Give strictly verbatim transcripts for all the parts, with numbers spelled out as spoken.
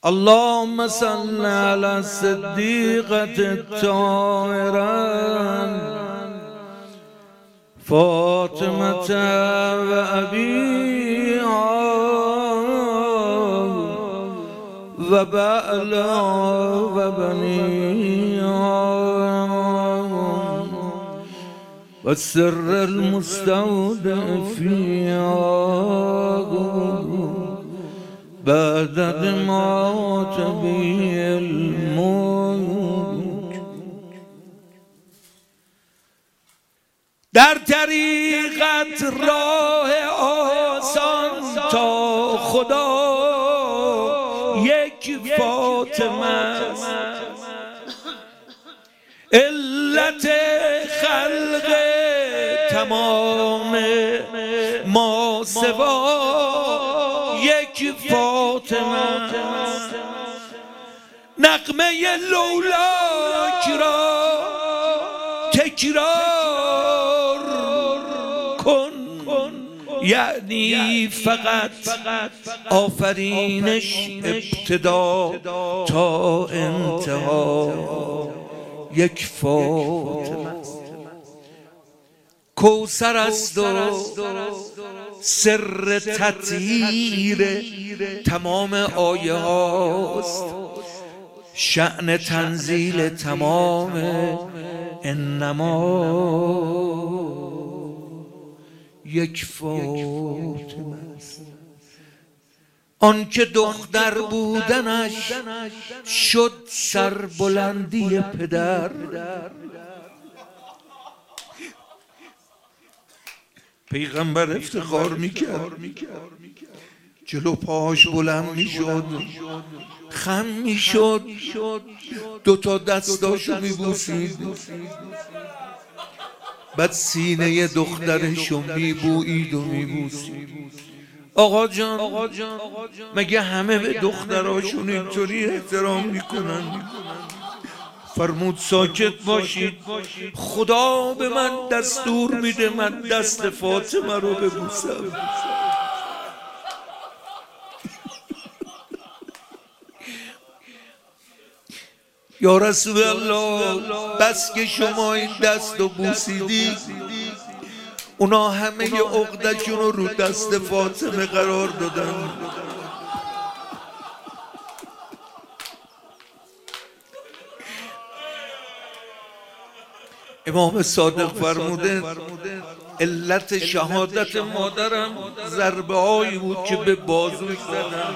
اللهم صل على الصديقة الطاهرة فاطمة وأبيها وبعلها وبنيها والسر المستودع فيها بعد موت به الموت. در طریقت راه آسان تا خدا یک فاطمه علت خلق تمام ما سوا یک فاطمه نغمه لولاک را تکرار کن، یعنی فقط آفرینش ابتدا تا انتها یک فاطمه کوثر است و سر تطهیر تمام آیه هاست، شأن تنزیل تمام انما یک فاطمه است. آن که دختر بودنش شد سربلندی پدر، پیغمبر افتخار میکرد جلو پاش بلند میشد، خم میشد، دوتا دستاشو میبوسید، بعد سینه دخترشو میبویید و میبوسید. آقا جان مگه همه به دختراشون اینطوری احترام میکنن؟ فرمود ساکت باشید، خدا به من دستور میده من دست فاطمه رو ببوسم. یا رسول الله بس که شما این دست رو بوسیدی، اونا همه ی عقدشون رو رو دست فاطمه قرار دادن. امام صادق فرموده علت شهادت مادرم ضربه هایی بود که به بازوش زدن.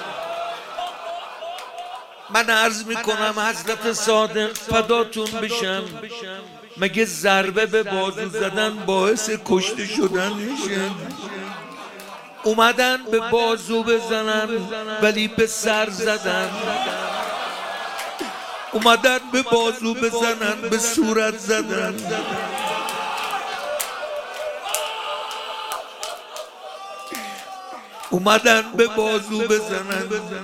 من عرض میکنم حضرت صادق فداتون بشم، مگه ضربه به بازو زدن باعث کشته شدن میشه؟ اومدن به بازو بزنن ولی به سر زدن، اومدن به بازو بزنن به صورت زدن. اومدن به بازو بزنن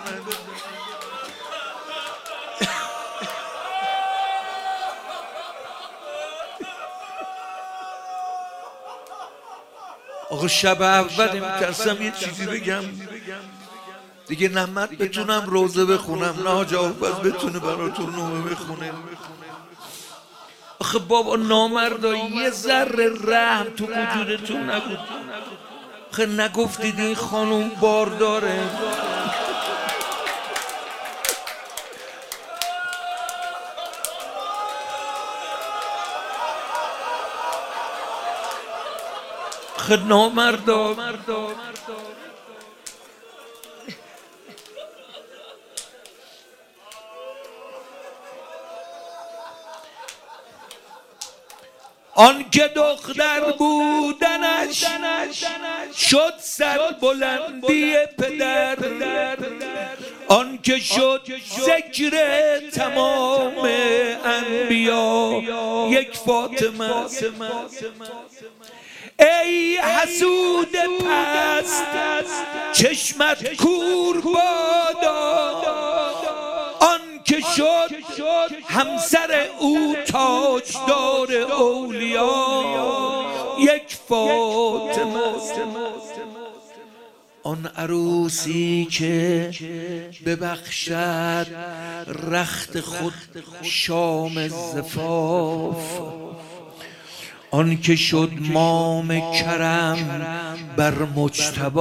آقا شب اول میترسم یه چیزی بگم دیگه، نمت بتونم روزه بخونم، نه حاج حافظ بتونه براتون نومه بخونه. آخه بابا نامردا یه ذره رحم تو وجودتون نبود؟ آخه نگفتید این خانوم بار داره؟ آخه نامردا آن که دختر بودنش شد سربلندی پدر، آن که شد ذکر تمام انبیا یک فاطمه. ای حسود پست چشمت کور بادا، آن که شد همسر او تاجدار اولیا یک فاطمه. آن آن عروسی که ببخشد رخت خود شام زفاف، آن که شد مام کرم بر مجتبی.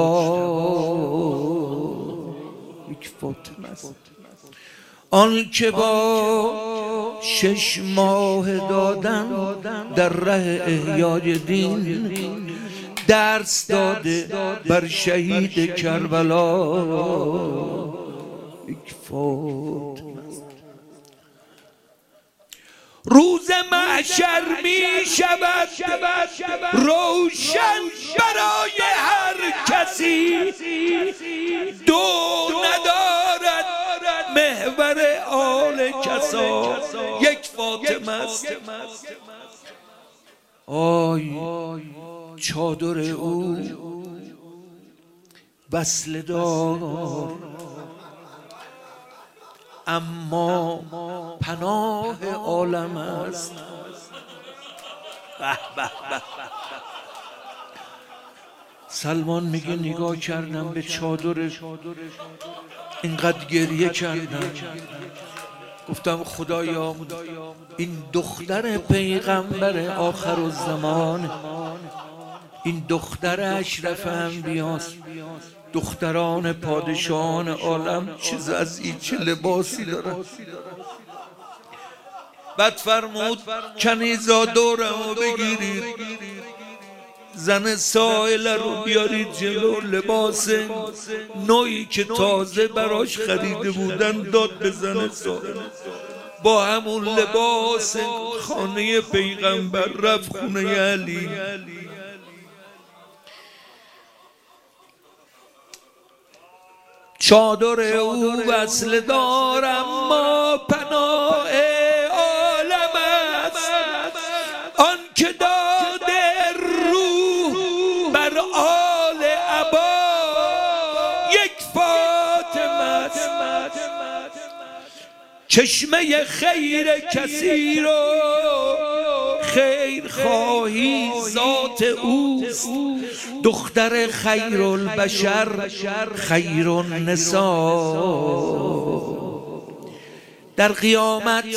یک فاطمه است آن که با شش ماه دادن در ره احیای دین درس داده بر شهید کربلا. یک فاطمه روز محشر می شود روشن برای هر کسی، دو ندارد محور آل کسا. یک فاطمه است آی چادر او وصله دار، اما پناه عالم است. سلمان میگه نگاه کردم به چادر، اینقدر گریه کردم، گفتم خدایا این دختر پیغمبر آخر الزمان، این دختر اشرف انبیاست، دختران پادشاهان عالم چیز از این چه لباسی دارن. بعد فرمود کنیزا دورمو بگیرید، زن سائل رو بیارید جلو، لباس نوعی که تازه براش خریده بودن داد به زن سائل. با همون لباس خانه پیغمبر رفت خونه علی. چادر او وصله دار اما پناه عالم است، آن که داده روح بر آل عبا. یک فاطمه است چشمه خیر کسی رو خیر خواهی ذات اوست، دختر خیر البشر خیر النساء. در قیامت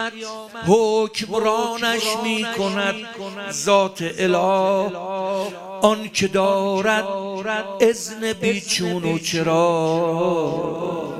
حکمرانش می کند ذات اله، آن که دارد اذن بیچون و چرا.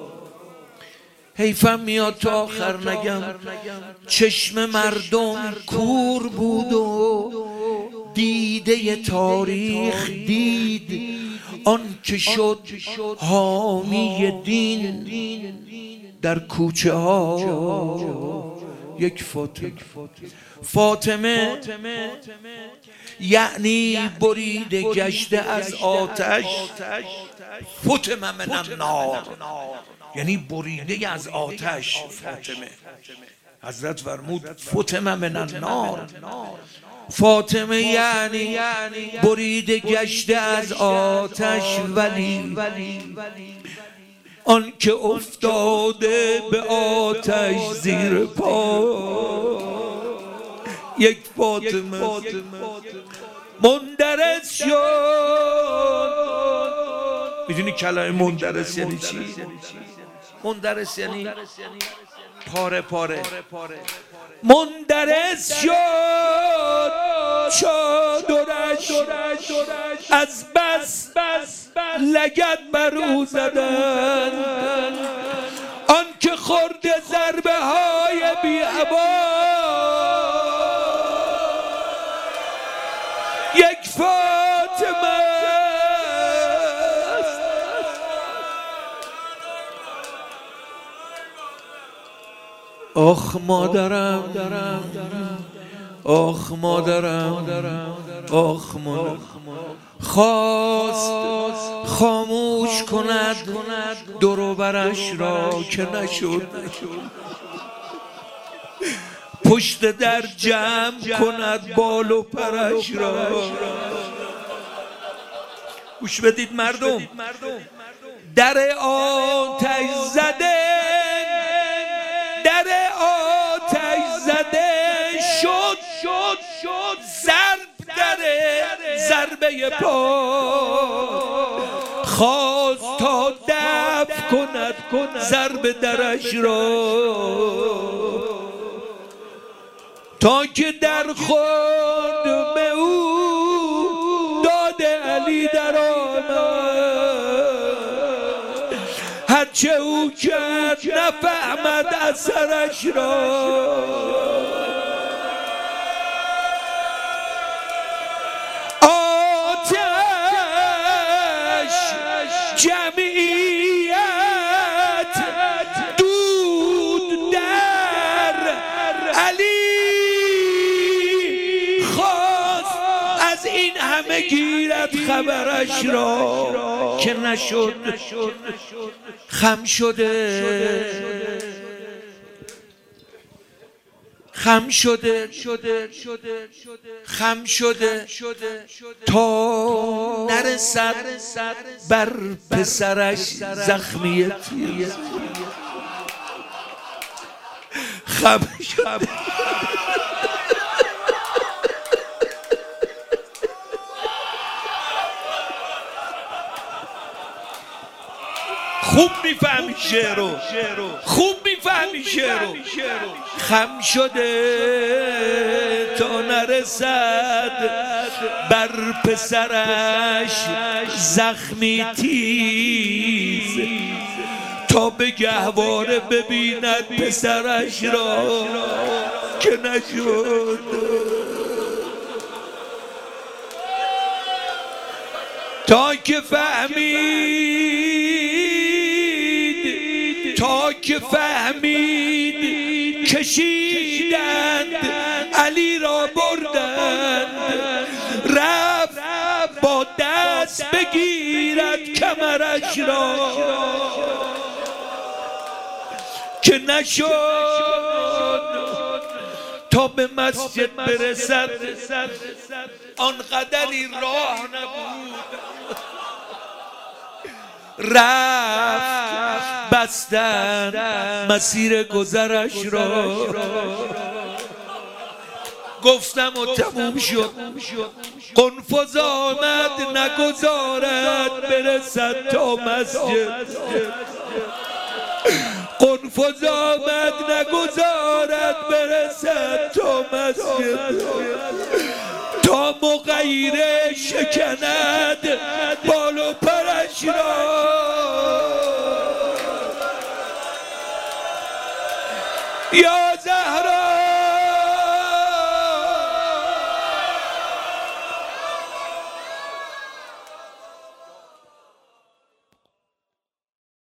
حیفم میاد تا آخر نگم چشم مردم کور بود و دیده تاریخ دید، آن که شد حامی دین در کوچه ها. یک فاطمه فاطمه یعنی بریده گشته از آتش، فاطمه من النار یعنی بریده از آتش. فاطمه حضرت فرمود فاطمه من النار، فاطمه یعنی بریده گشته از آتش، ولی آن که افتاده به آتش زیر پا. یک فاطمه مندرس شد. میدونی کلمه مندرس یعنی چی؟ مندرس یعنی پاره پاره. مندرس شد چادرش از بس لگد بر او زدن، آن که خورده ضربه های بی ابا. یک فاطمه آخ مادرم، آخ مادرم، آخ مادرم. خواست خاموش کند دور و برش را که نشد، پشت در جمع کند بال و پرش را. گوش بدید مردم، در آتش زده، در آتش زده شد شد شد ضرب در ضربه پا. خواست تا دفع کند ضرب درش را، تا که در خود به او داد علی در آمد، هرچه او کرد نفهمد اثرش را. جمعیت دود در علی خواست، از این همه گیرد خبرش را، که نشد خم شده خم شده خم شده تا نرسد بر پسرش زخمی تیر. خم شده خوب میفهمی شعرو، خوب میفهمی شعرو. خم شده تا نرسد بر پسرش زخمی تیز، تا به گهواره ببیند پسرش را، که نشد تا که فهمید، تا که فهمید کشیدند علی را بردند، رفت با دست بگیرد کمرش را، که نشد تا به مسجد برسد. آنقدری راه نبود، رفت بستن مسیر گذرش را. گفتم و تموم شد، قنفذ آمد نگذارد برسد تا مسجد. قنفذ آمد نگذارد برسد تا مسجد، تا مغیره شکند بال و پرش را. یا